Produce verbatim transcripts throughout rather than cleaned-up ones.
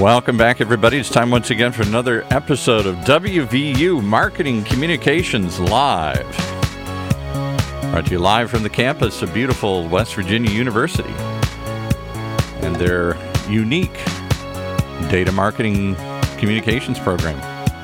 Welcome back, everybody. It's time once again for another episode of W V U Marketing Communications Live. Brought to you live from the campus of beautiful West Virginia University and their unique data marketing communications program.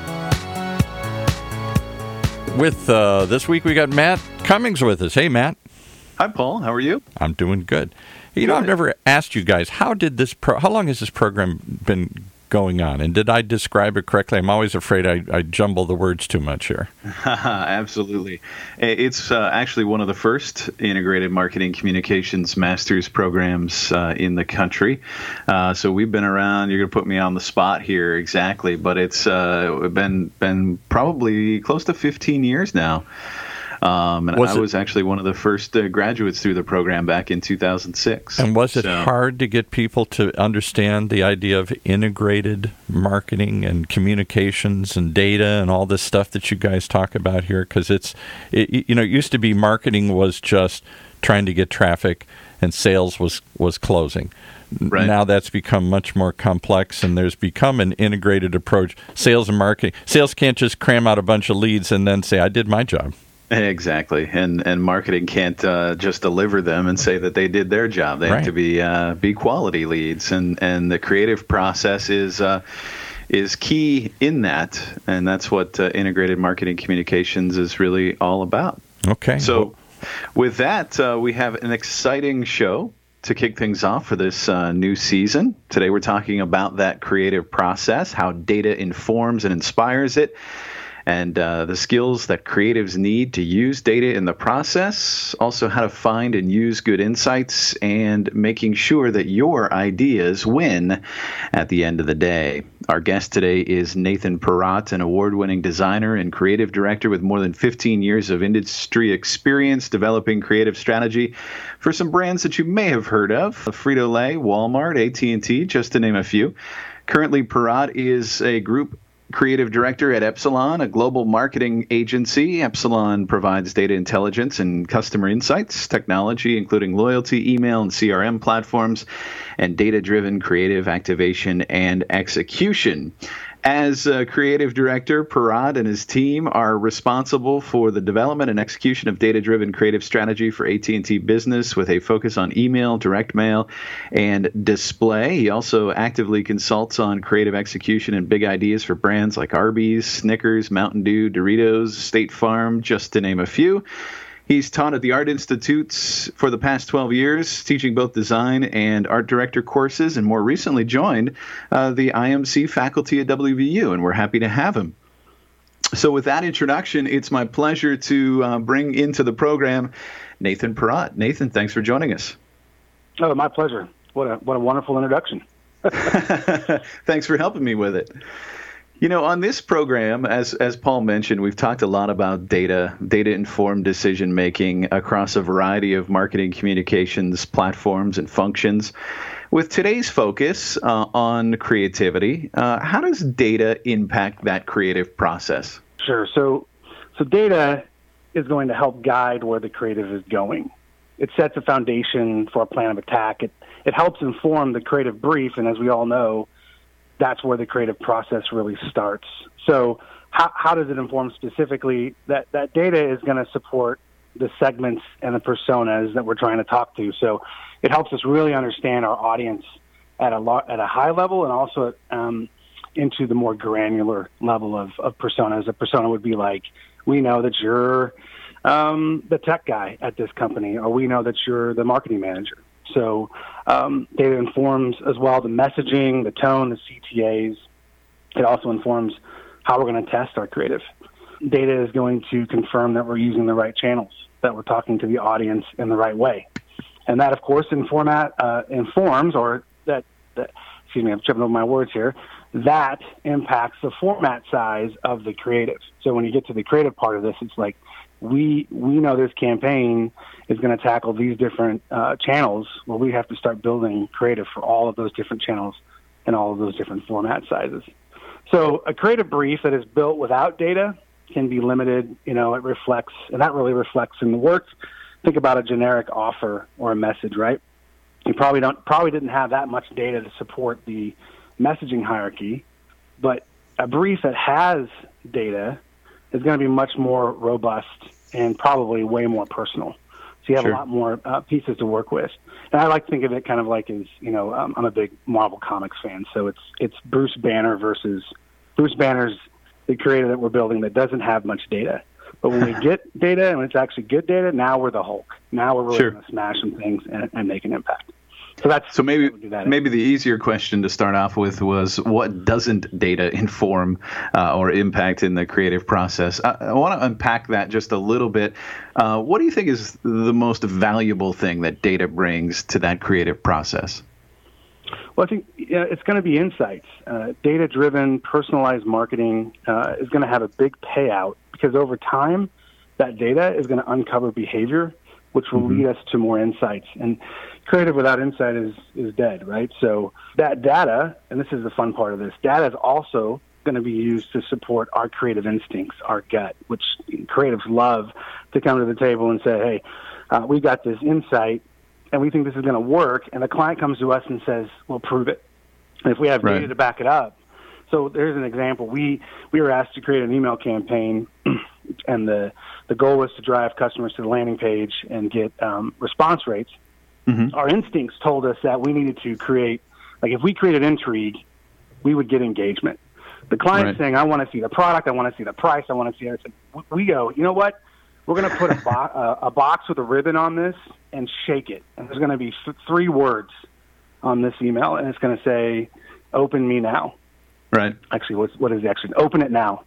With uh, this week, we got Matt Cummings with us. Hey, Matt. Hi, Paul. How are you? I'm doing good. You know, I've never asked you guys, how did this pro- how long has this program been going on? And did I describe it correctly? I'm always afraid I, I jumble the words too much here. Absolutely. It's uh, actually one of the first integrated marketing communications master's programs uh, in the country. Uh, so we've been around. You're going to put me on the spot here exactly, but it's uh, been been probably close to fifteen years now. Um, and was I it, was actually one of the first uh, graduates through the program back in two thousand six. And was it so, hard to get people to understand the idea of integrated marketing and communications and data and all this stuff that you guys talk about here? Because it's, it, you know, it used to be marketing was just trying to get traffic and sales was, was closing. Right. Now that's become much more complex, and there's become an integrated approach. Sales and marketing. Sales can't just cram out a bunch of leads and then say, I did my job. Exactly, and and marketing can't uh, just deliver them and say that they did their job. They right. have to be uh, be quality leads, and, and the creative process is uh, is key in that, and that's what uh, integrated marketing communications is really all about. Okay. So, with that, uh, we have an exciting show to kick things off for this uh, new season. Today, we're talking about that creative process, how data informs and inspires it, and uh, the skills that creatives need to use data in the process, also how to find and use good insights, and making sure that your ideas win at the end of the day. Our guest today is Nathan Peratt, an award-winning designer and creative director with more than fifteen years of industry experience developing creative strategy for some brands that you may have heard of: Frito-Lay, Walmart, A T and T, just to name a few. Currently, Peratt is a group creative director at Epsilon, a global marketing agency. Epsilon provides data intelligence and customer insights, technology, including loyalty, email, and C R M platforms, and data-driven creative activation and execution. As a creative director, Peratt and his team are responsible for the development and execution of data-driven creative strategy for A T and T Business with a focus on email, direct mail, and display. He also actively consults on creative execution and big ideas for brands like Arby's, Snickers, Mountain Dew, Doritos, State Farm, just to name a few. He's taught at the Art Institutes for the past twelve years, teaching both design and art director courses, and more recently joined uh, the I M C faculty at W V U, and we're happy to have him. So with that introduction, it's my pleasure to uh, bring into the program Nathan Peratt. Nathan, thanks for joining us. Oh, my pleasure. What a what a wonderful introduction. Thanks for helping me with it. You know, on this program, as as Paul mentioned, we've talked a lot about data, data-informed decision-making across a variety of marketing communications platforms and functions. With today's focus uh, on creativity, uh, how does data impact that creative process? Sure. So, so data is going to help guide where the creative is going. It sets a foundation for a plan of attack. It it helps inform the creative brief, and as we all know, that's where the creative process really starts. So how, how does it inform specifically? That, that data is going to support the segments and the personas that we're trying to talk to. So it helps us really understand our audience at a lo- at a high level, and also um, into the more granular level of, of personas. A persona would be like, we know that you're um, the tech guy at this company, or we know that you're the marketing manager. So um, data informs as well the messaging, the tone, the C T As. It also informs how we're going to test our creative. Data is going to confirm that we're using the right channels, that we're talking to the audience in the right way. And that, of course, in format, uh, informs, or that, that, excuse me, I'm tripping over my words here, that impacts the format size of the creative. So when you get to the creative part of this, it's like, we we know this campaign is going to tackle these different uh, channels. Well, we have to start building creative for all of those different channels and all of those different format sizes. So a creative brief that is built without data can be limited. You know, it reflects, and that really reflects in the work. Think about a generic offer or a message, right? You probably don't probably didn't have that much data to support the messaging hierarchy, but a brief that has data is going to be much more robust and probably way more personal. So you have Sure. a lot more uh, pieces to work with. And I like to think of it kind of like as, you know, um, I'm a big Marvel Comics fan, so it's it's Bruce Banner versus Bruce Banner's the creator that we're building that doesn't have much data. But when we get data and it's actually good data, now we're the Hulk. Now we're really Sure. going to smash some things and, and make an impact. So that's So maybe do that in. maybe the easier question to start off with was, what doesn't data inform uh, or impact in the creative process? I, I want to unpack that just a little bit. Uh, what do you think is the most valuable thing that data brings to that creative process? Well, I think yeah, it's going to be insights. Uh, data-driven, personalized marketing uh, is going to have a big payout because over time, that data is going to uncover behavior, which will Mm-hmm. lead us to more insights. And creative without insight is, is dead, right? So that data, and this is the fun part of this, data is also going to be used to support our creative instincts, our gut, which creatives love to come to the table and say, hey, uh, we got this insight, and we think this is going to work, and the client comes to us and says, well, prove it. And if we have data Right. to back it up. So there's an example. We we were asked to create an email campaign, and the, the goal was to drive customers to the landing page and get um, response rates. Mm-hmm. Our instincts told us that we needed to create, like if we created intrigue, we would get engagement. The client's Right. saying, I want to see the product, I want to see the price, I want to see everything. We go, you know what? We're going to put a, bo- uh, a box with a ribbon on this and shake it. And there's going to be th- three words on this email, and it's going to say, open me now. Right. Actually, what's, what is the action? Open it now.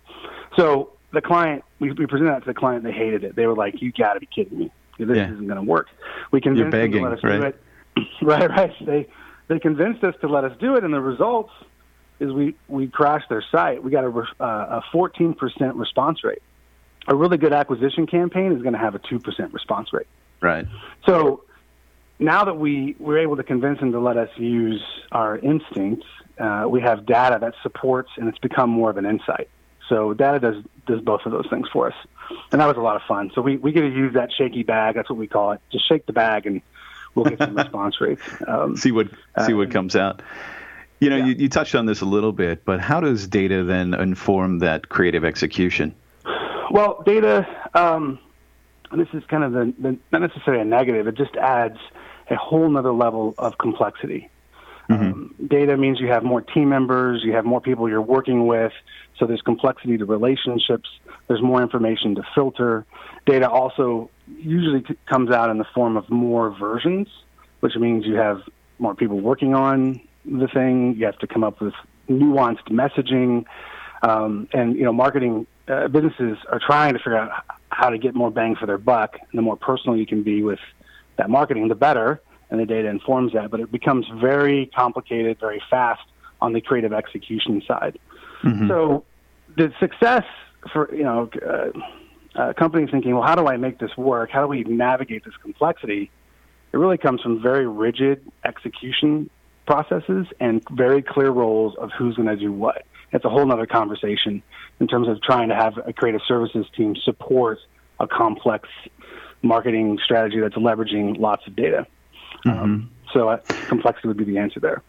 So the client, we, we presented that to the client, they hated it. They were like, you got to be kidding me. This Yeah. isn't going to work. We convinced You're begging, them to let us right? do it. right, right. They, they convinced us to let us do it, and the results is we, we crashed their site. We got a, uh, a fourteen percent response rate. A really good acquisition campaign is going to have a two percent response rate. Right. So now that we were able to convince them to let us use our instincts, uh, we have data that supports, and it's become more of an insight. So data does does both of those things for us, and that was a lot of fun. So we, we get to use that shaky bag. That's what we call it. Just shake the bag, and we'll get some response rates. Um, See what see uh, what comes out. You know, yeah. you, you touched on this a little bit, but how does data then inform that creative execution? Well, data, um, and this is kind of the, the not necessarily a negative. It just adds a whole nother level of complexity. Mm-hmm. Um, data means you have more team members, you have more people you're working with, so there's complexity to relationships, there's more information to filter. Data also usually t- comes out in the form of more versions, which means you have more people working on the thing, you have to come up with nuanced messaging, um, and, you know, marketing uh, businesses are trying to figure out h- how to get more bang for their buck, and the more personal you can be with that marketing, the better. And the data informs that, but it becomes very complicated, very fast on the creative execution side. Mm-hmm. So the success for, you know, uh, uh, companies thinking, well, how do I make this work? How do we navigate this complexity? It really comes from very rigid execution processes and very clear roles of who's going to do what. It's a whole other conversation in terms of trying to have a creative services team support a complex marketing strategy that's leveraging lots of data. Mm-hmm. Um, so uh, complexity would be the answer there.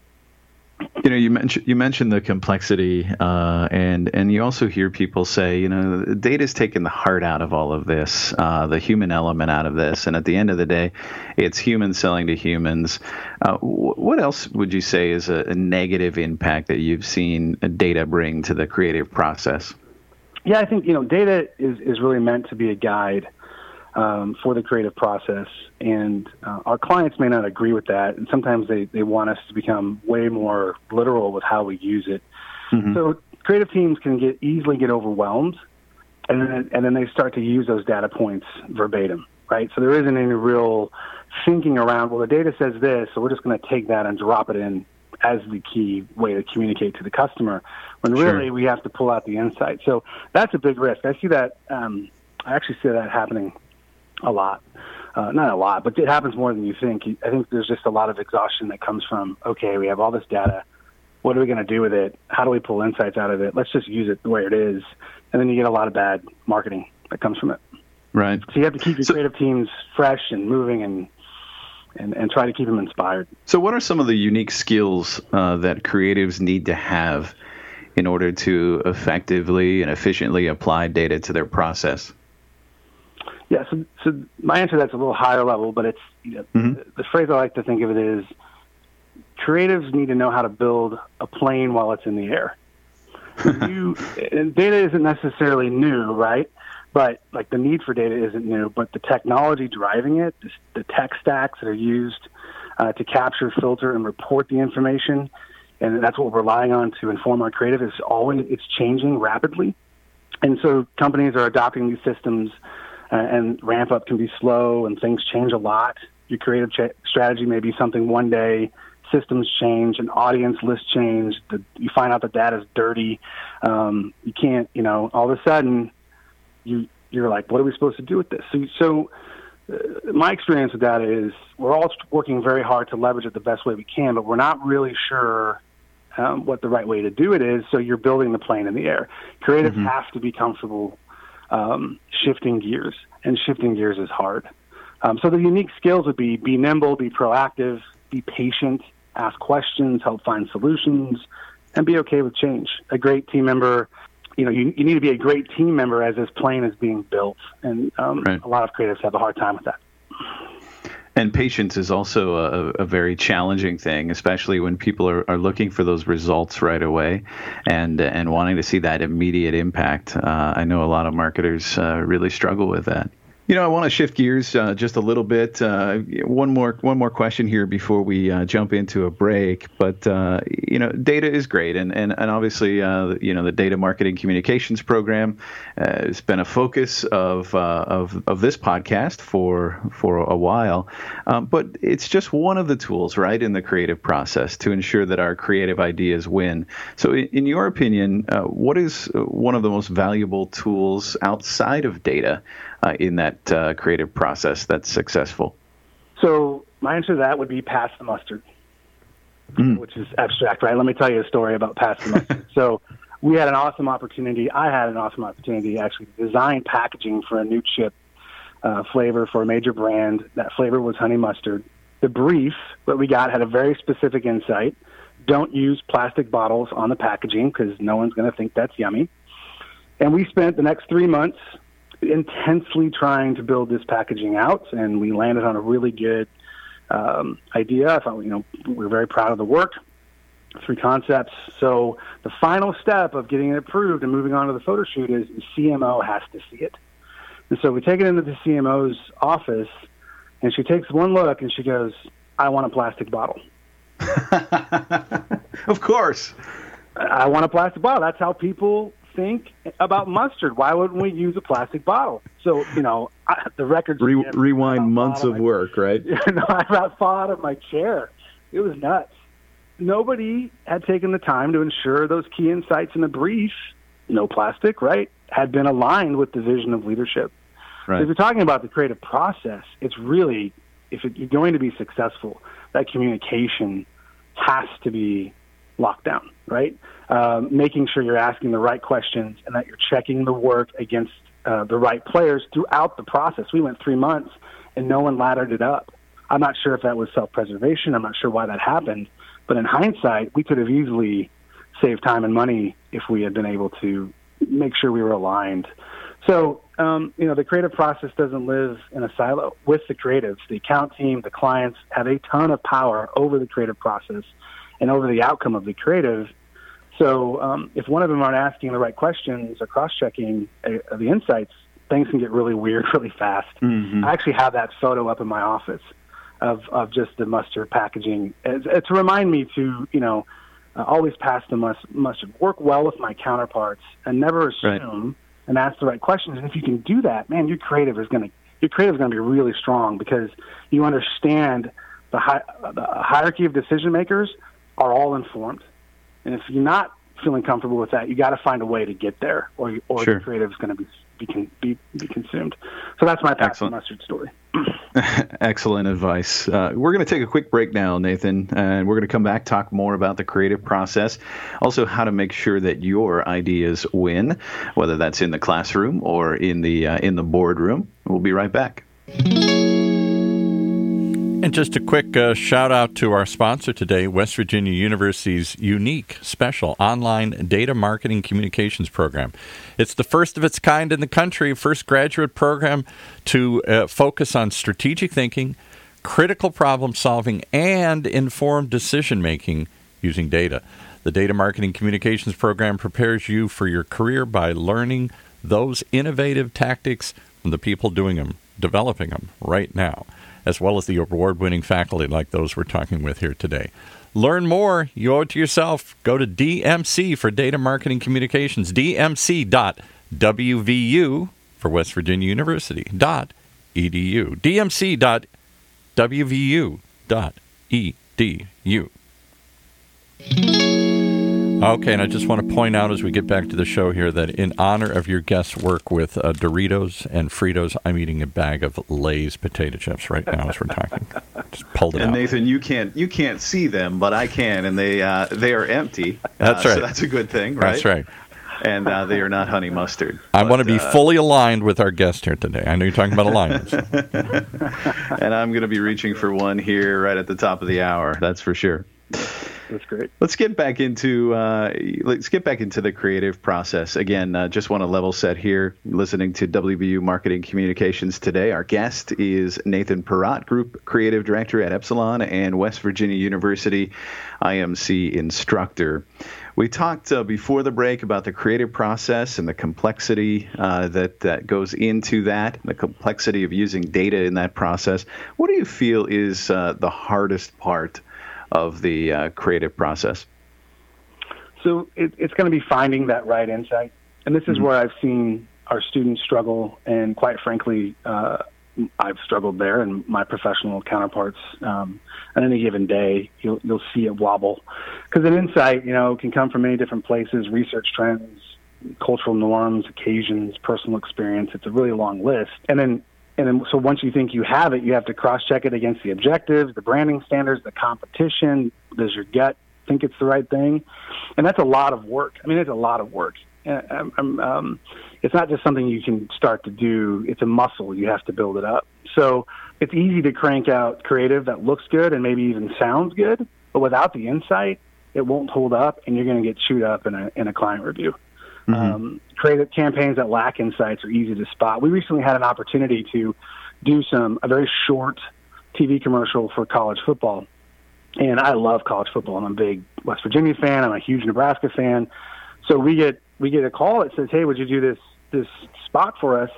You know, you mentioned you mentioned the complexity, uh, and and you also hear people say, you know, data's taken the heart out of all of this, uh, the human element out of this, and at the end of the day, it's humans selling to humans. Uh, w- what else would you say is a, a negative impact that you've seen data bring to the creative process? Yeah, I think, you know, data is is really meant to be a guide Um, for the creative process, and uh, our clients may not agree with that, and sometimes they, they want us to become way more literal with how we use it. Mm-hmm. So creative teams can get easily get overwhelmed, and then and then they start to use those data points verbatim, right? So there isn't any real thinking around, well, the data says this, so we're just going to take that and drop it in as the key way to communicate to the customer, when really Sure. we have to pull out the insight. So that's a big risk. I see that, um, I actually see that happening a lot. Uh, not a lot, but it happens more than you think. I think there's just a lot of exhaustion that comes from, okay, we have all this data. What are we going to do with it? How do we pull insights out of it? Let's just use it the way it is. And then you get a lot of bad marketing that comes from it. Right. So you have to keep your So- creative teams fresh and moving and and, and try to keep them inspired. So what are some of the unique skills uh, that creatives need to have in order to effectively and efficiently apply data to their process? Yeah, so, so my answer to that's a little higher level, but it's you know, mm-hmm. the, the phrase I like to think of it is creatives need to know how to build a plane while it's in the air. you, and data isn't necessarily new, right? But like the need for data isn't new, but the technology driving it, the, the tech stacks that are used uh, to capture, filter, and report the information, and that's what we're relying on to inform our creative, is always it's changing rapidly. And so companies are adopting these systems, uh, and ramp up can be slow, and things change a lot. Your creative ch- strategy may be something one day, systems change, an audience list change, the, you find out the data's dirty. Um, you can't, you know, all of a sudden, you, you're like, what are we supposed to do with this? So, so uh, my experience with that is we're all working very hard to leverage it the best way we can, but we're not really sure um, what the right way to do it is, so you're building the plane in the air. Creatives mm-hmm. have to be comfortable um, shifting gears, and shifting gears is hard. Um, so the unique skills would be be nimble, be proactive, be patient, ask questions, help find solutions, and be okay with change. A great team member, you know, you, you need to be a great team member as this plane is being built. And um, right. a lot of creatives have a hard time with that. And patience is also a, a very challenging thing, especially when people are, are looking for those results right away and and wanting to see that immediate impact. Uh, I know a lot of marketers uh, really struggle with that. You know, I want to shift gears uh, just a little bit. Uh, one more one more question here before we uh, jump into a break. But, uh, you know, data is great. And, and, and obviously, uh, you know, the Data Marketing Communications Program uh, has been a focus of, uh, of of this podcast for for a while. Um, but it's just one of the tools, right, in the creative process to ensure that our creative ideas win. So in, in your opinion, uh, what is one of the most valuable tools outside of data Uh, in that uh, creative process that's successful? So my answer to that would be pass the mustard, mm. which is abstract, right? Let me tell you a story about pass the mustard. So we had an awesome opportunity. I had an awesome opportunity actually to design packaging for a new chip uh, flavor for a major brand. That flavor was honey mustard. The brief that we got had a very specific insight. Don't use plastic bottles on the packaging because no one's going to think that's yummy. And we spent the next three months intensely trying to build this packaging out, and we landed on a really good um, idea. I thought, you know, we were very proud of the work, three concepts. So the final step of getting it approved and moving on to the photo shoot is the C M O has to see it. And so we take it into the C M O's office, and she takes one look, and she goes, I want a plastic bottle. Of course. I want a plastic bottle. That's how people think about mustard. Why wouldn't we use a plastic bottle? So, you know, I, the records... Re- rewind months of, of work, right? You know, I about fall out of my chair. It was nuts. Nobody had taken the time to ensure those key insights in the brief, no plastic, right, had been aligned with the vision of leadership. Right. So if you're talking about the creative process, it's really, if it, you're going to be successful, that communication has to be locked down, right? Um, making sure you're asking the right questions and that you're checking the work against uh, the right players throughout the process. We went three months and no one laddered it up. I'm not sure if that was self-preservation. I'm not sure why that happened. But in hindsight, we could have easily saved time and money if we had been able to make sure we were aligned. So, um, you know, the creative process doesn't live in a silo. With the creatives, the account team, the clients have a ton of power over the creative process and over the outcome of the creative. So um, if one of them aren't asking the right questions or cross-checking uh, the insights, things can get really weird really fast. Mm-hmm. I actually have that photo up in my office of, of just the mustard packaging. It's, it's to remind me to, you know, uh, always pass the mus- mustard. Work well with my counterparts and never assume right. and ask the right questions. And if you can do that, man, your creative is going to your creative is going to be really strong because you understand the, hi- the hierarchy of decision makers are all informed. And if you're not feeling comfortable with that, you got to find a way to get there, or or sure. the creative is going to be be, be be consumed. So that's my pass the mustard story. Excellent advice. Uh, we're going to take a quick break now, Nathan, and we're going to come back, talk more about the creative process, also how to make sure that your ideas win, whether that's in the classroom or in the uh, in the boardroom. We'll be right back. And just a quick uh, shout out to our sponsor today, West Virginia University's unique, special online data marketing communications program. It's the first of its kind in the country, first graduate program to uh, focus on strategic thinking, critical problem solving, and informed decision making using data. The Data Marketing Communications program prepares you for your career by learning those innovative tactics from the people doing them, developing them right now, as well as the award-winning faculty like those we're talking with here today. Learn more. You owe it to yourself. Go to D M C for Data Marketing Communications, D M C dot W V U for West Virginia University, dot E D U, D M C dot W V U dot E D U. Okay, and I just want to point out as we get back to the show here that in honor of your guest's work with uh, Doritos and Fritos, I'm eating a bag of Lay's potato chips right now as we're talking. Just pulled it and out. And Nathan, you can't you can't see them, but I can, and they uh, they are empty. That's uh, right. So that's a good thing, right? That's right. And uh, they are not honey mustard. I but, want to be uh, fully aligned with our guest here today. I know you're talking about alignments. And I'm going to be reaching for one here right at the top of the hour. That's for sure. That's great. Let's get back into uh, let's get back into the creative process again. Uh, just want to level set here. Listening to W V U Marketing Communications today. Our guest is Nathan Perrott, Group Creative Director at Epsilon and West Virginia University I M C instructor. We talked uh, before the break about the creative process and the complexity uh, that that goes into that, the complexity of using data in that process. What do you feel is uh, the hardest part of the uh, creative process? So it, it's going to be finding that right insight. And this is mm-hmm. where I've seen our students struggle. And quite frankly, uh, I've struggled there, and my professional counterparts um, on any given day, you'll, you'll see it wobble. Because an insight, you know, can come from many different places, research trends, cultural norms, occasions, personal experience. It's a really long list. And then And then, so once you think you have it, you have to cross-check it against the objectives, the branding standards, the competition. Does your gut think it's the right thing? And that's a lot of work. I mean, it's a lot of work. And, um, um, it's not just something you can start to do. It's a muscle. You have to build it up. So it's easy to crank out creative that looks good and maybe even sounds good, but without the insight, it won't hold up, and you're going to get chewed up in a in a client review. Mm-hmm. Um, creative campaigns that lack insights are easy to spot. We recently had an opportunity to do some a very short T V commercial for college football, and I love college football. I'm a big West Virginia fan. I'm a huge Nebraska fan. So we get we get a call that says, "Hey, would you do this this spot for us?"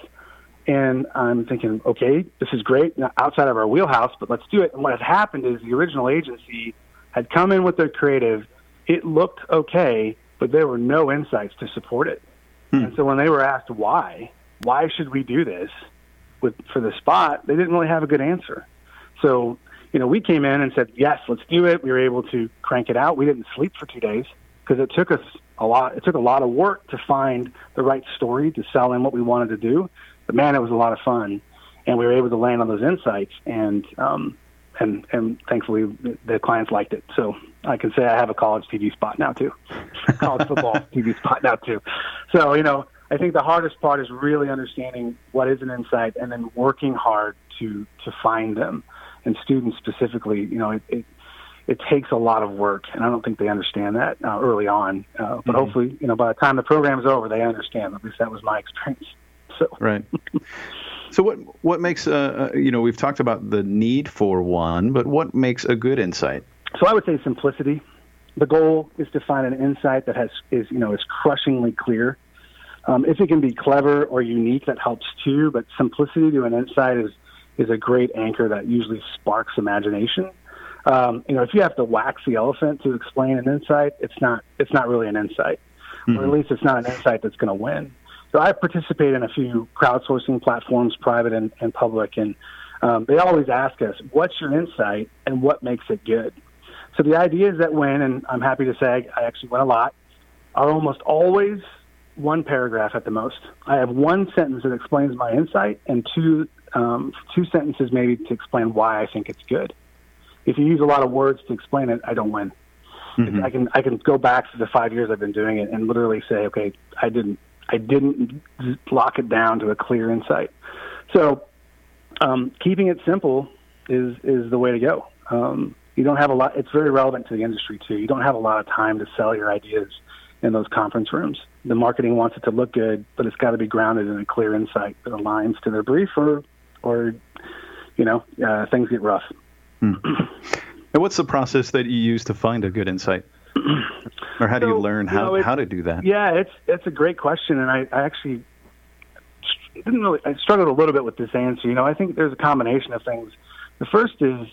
And I'm thinking, okay, this is great, not outside of our wheelhouse, but let's do it. And what had happened is the original agency had come in with their creative. It looked okay, but there were no insights to support it. Hmm. And so when they were asked why, why should we do this with for the spot, they didn't really have a good answer. So, you know, we came in and said, yes, let's do it. We were able to crank it out. We didn't sleep for two days because it took us a lot. It took a lot of work to find the right story to sell in what we wanted to do. But man, it was a lot of fun, and we were able to land on those insights, and um, and and thankfully the clients liked it. So I can say I have a college T V spot now too, college football T V spot now too. So you know, I think the hardest part is really understanding what is an insight, and then working hard to to find them. And students specifically, you know, it it, it takes a lot of work, and I don't think they understand that uh, early on. Uh, but mm-hmm. hopefully, you know, by the time the program's over, they understand. At least that was my experience. So. Right. So what what makes uh, you know we've talked about the need for one, but what makes a good insight? So I would say simplicity. The goal is to find an insight that has is you know is crushingly clear. Um, if it can be clever or unique, that helps too. But simplicity to an insight is is a great anchor that usually sparks imagination. Um, you know, if you have to wax the elephant to explain an insight, it's not it's not really an insight, mm-hmm. or at least it's not an insight that's going to win. So I participate in a few crowdsourcing platforms, private and, and public, and um, they always ask us, what's your insight and what makes it good? So the ideas that win, and I'm happy to say I actually win a lot, are almost always one paragraph at the most. I have one sentence that explains my insight and two um, two sentences maybe to explain why I think it's good. If you use a lot of words to explain it, I don't win. Mm-hmm. I can I can go back to the five years I've been doing it and literally say, okay, I didn't I didn't lock it down to a clear insight. So um, keeping it simple is is the way to go. Um, you don't have a lot. It's very relevant to the industry too. You don't have a lot of time to sell your ideas in those conference rooms. The marketing wants it to look good, but it's got to be grounded in a clear insight that aligns to their brief, or, or you know, uh, things get rough. Hmm. And what's the process that you use to find a good insight? Or how do so, you learn how, you know, how to do that? Yeah, it's it's a great question, and I, I actually didn't really. I struggled a little bit with this answer. You know, I think there's a combination of things. The first is,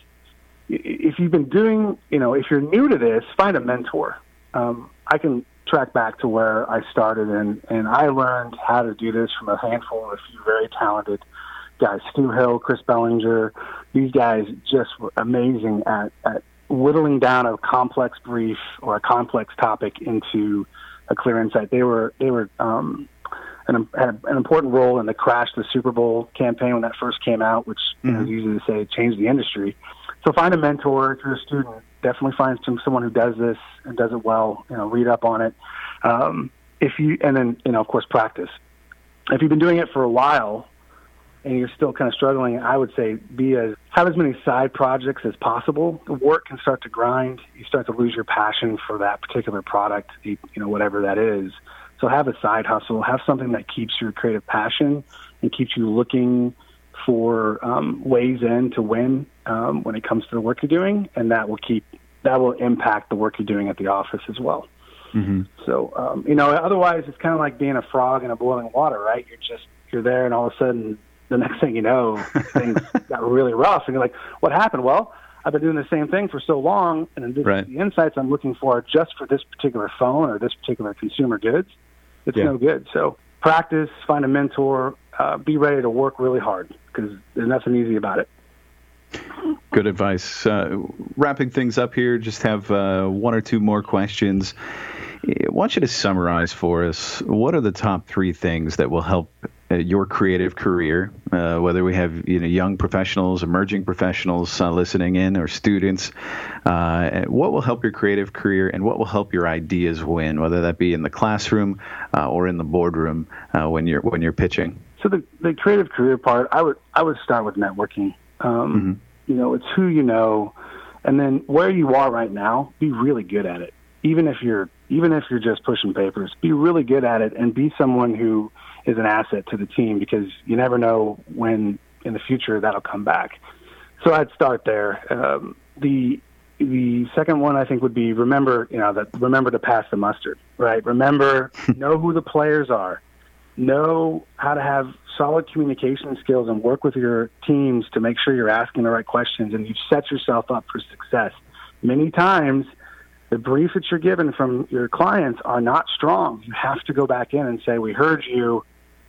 if you've been doing, you know, if you're new to this, find a mentor. Um, I can track back to where I started, and, and I learned how to do this from a handful of a few very talented guys. Stu Hill, Chris Bellinger, these guys just were amazing at, at whittling down a complex brief or a complex topic into a clear insight. They were they were um, an, had an important role in the Crash the Super Bowl campaign when that first came out, which mm-hmm. you know, is easy to say changed the industry. So find a mentor if you're a student. Definitely find some someone who does this and does it well. You know, read up on it. Um, if you and then you know, of course, practice. If you've been doing it for a while and you're still kind of struggling, I would say be as have as many side projects as possible. The work can start to grind. You start to lose your passion for that particular product, you know, whatever that is. So have a side hustle. Have something that keeps your creative passion and keeps you looking for um, ways in to win um, when it comes to the work you're doing, and that will keep that will impact the work you're doing at the office as well. Mm-hmm. So um, you know, otherwise it's kind of like being a frog in a boiling water, right? You're just you're there, and all of a sudden, the next thing you know, things got really rough, and you're like, "What happened?" Well, I've been doing the same thing for so long, and this, right. the insights I'm looking for just for this particular phone or this particular consumer goods, it's yeah. no good. So practice, find a mentor, uh, be ready to work really hard because there's nothing easy about it. Good advice. Uh, wrapping things up here, just have uh, one or two more questions. I want you to summarize for us, what are the top three things that will help uh, your creative career, uh, whether we have you know young professionals, emerging professionals uh, listening in, or students. Uh, what will help your creative career, and what will help your ideas win, whether that be in the classroom uh, or in the boardroom uh, when you're when you're pitching? So the, the creative career part, I would I would start with networking. Um, mm-hmm. You know, it's who you know, and then where you are right now, be really good at it. Even if you're even if you're just pushing papers, be really good at it, and be someone who is an asset to the team, because you never know when in the future that'll come back. So I'd start there. Um, the the second one I think would be remember you know that remember to pass the mustard, right? Remember, know who the players are. Know how to have solid communication skills and work with your teams to make sure you're asking the right questions and you set yourself up for success. Many times, the briefs that you're given from your clients are not strong. You have to go back in and say, we heard you.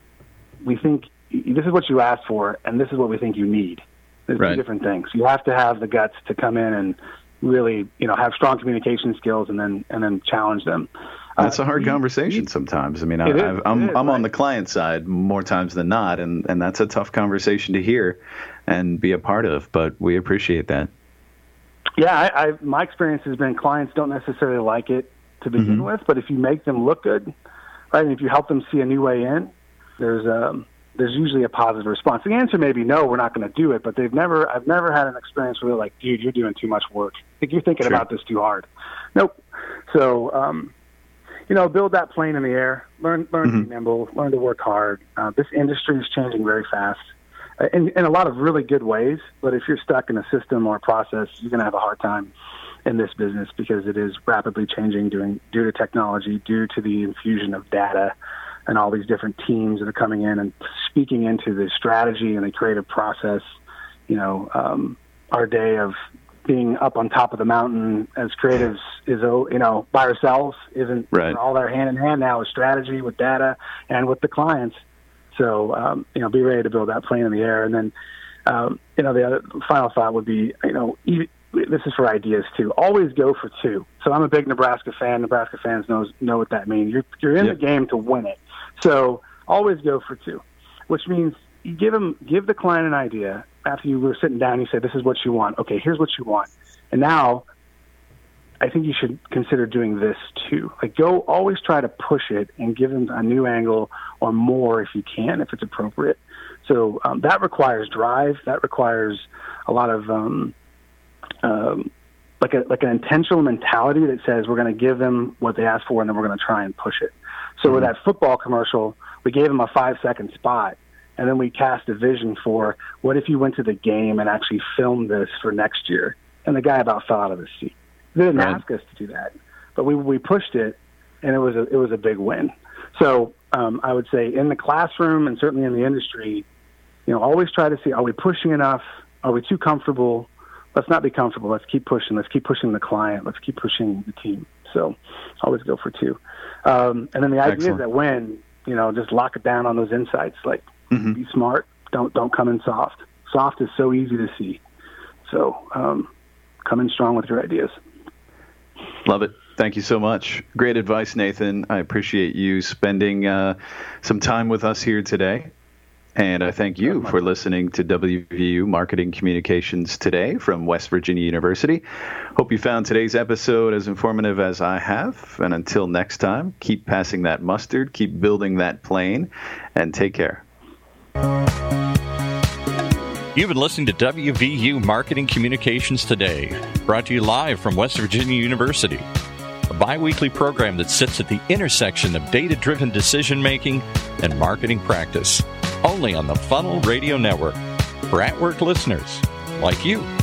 We think this is what you asked for, and this is what we think you need. There's right. two different things. You have to have the guts to come in and really, you know, have strong communication skills and then and then challenge them. That's uh, a hard you, conversation you, sometimes. I mean, I, is, I've, I'm is, I'm right. on the client side more times than not, and, and that's a tough conversation to hear and be a part of. But we appreciate that. Yeah, I, I, my experience has been clients don't necessarily like it to begin mm-hmm. with, but if you make them look good, right, and if you help them see a new way in, there's um there's usually a positive response. The answer may be no, we're not going to do it, but they've never I've never had an experience where they're like, dude, you're doing too much work. I think you're thinking sure. about this too hard. Nope. So, um, you know, build that plane in the air. Learn learn mm-hmm. to be nimble. Learn to work hard. Uh, this industry is changing very fast. In, in a lot of really good ways, but if you're stuck in a system or a process, you're going to have a hard time in this business because it is rapidly changing due, due to technology, due to the infusion of data and all these different teams that are coming in and speaking into the strategy and the creative process. You know, um, our day of being up on top of the mountain as creatives is, you know, by ourselves isn't right. all there hand in hand now with strategy, with data, and with the clients. So, um, you know, be ready to build that plane in the air. And then, um, you know, the other final thought would be, you know, even, this is for ideas too. Always go for two. So I'm a big Nebraska fan. Nebraska fans knows know what that means. You're you're in yep. the game to win it. So always go for two, which means you give them give the client an idea after you were sitting down. You say, "This is what you want. Okay, here's what you want." And now, I think you should consider doing this too. Like, go always try to push it and give them a new angle or more if you can, if it's appropriate. So um, that requires drive. That requires a lot of um, um, like a like an intentional mentality that says we're going to give them what they ask for, and then we're going to try and push it. So mm-hmm. with that football commercial, we gave them a five-second spot, and then we cast a vision for what if you went to the game and actually filmed this for next year. And the guy about fell out of his seat. They didn't right. ask us to do that, but we we pushed it, and it was a it was a big win. So um, I would say in the classroom and certainly in the industry, you know, always try to see, are we pushing enough? Are we too comfortable? Let's not be comfortable. Let's keep pushing. Let's keep pushing the client. Let's keep pushing the team. So always go for two. Um, and then the idea Excellent. is that when, you know, just lock it down on those insights, like mm-hmm. be smart. Don't don't come in soft. Soft is so easy to see. So um, come in strong with your ideas. Love it. Thank you so much. Great advice, Nathan. I appreciate you spending uh, some time with us here today. And I thank you for listening to W V U Marketing Communications Today from West Virginia University. Hope you found today's episode as informative as I have. And until next time, keep passing that mustard, keep building that plane, and take care. You've been listening to W V U Marketing Communications Today, brought to you live from West Virginia University, a bi-weekly program that sits at the intersection of data-driven decision-making and marketing practice, only on the Funnel Radio Network, for at-work listeners like you.